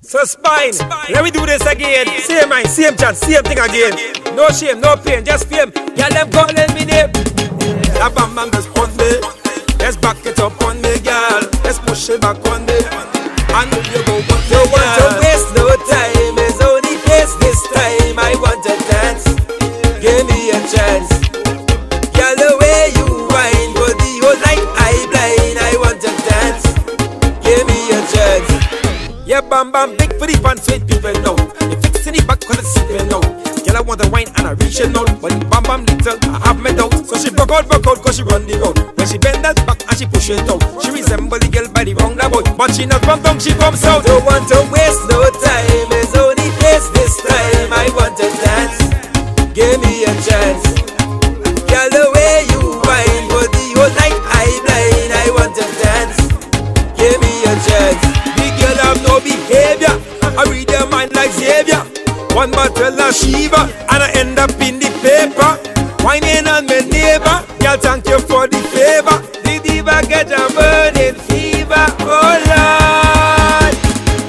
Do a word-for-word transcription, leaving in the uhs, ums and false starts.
So spine, let me do this again. Same mind, same chance, same thing again. No shame, no pain, just fame. Girl, them calling me name. That bam bam just on me. Let's back it up on me, girl. Let's push it back on me. And you go want to, you want to waste no time. It's only place this time. I want to dance. Give me a chance. Girl, the way you whine for the whole night I blind. I want to dance. Give me a chance. Yeah, bam bam, big for the pants, sweet people know. You fixing it back cause it's sipping out. Girl, I want to wine and I reach it out. But bam bam little, I have my doubts. So she broke out, broke out cause she run the road. When she bend that back and she push it out. She resemble the girl by the roundabout. But she not from down, she from south. Don't want to waste no time. It's only place this time. I want to dance. Give me a chance. Girl, the way you whine for the whole night I blind. I want to dance. Give me a chance. The girl have no behavior. I read your mind like Xavier. One bottle of Shiva and I end up in the paper. Whining on my neighbor. Girl, thank you for the favor. The diva get a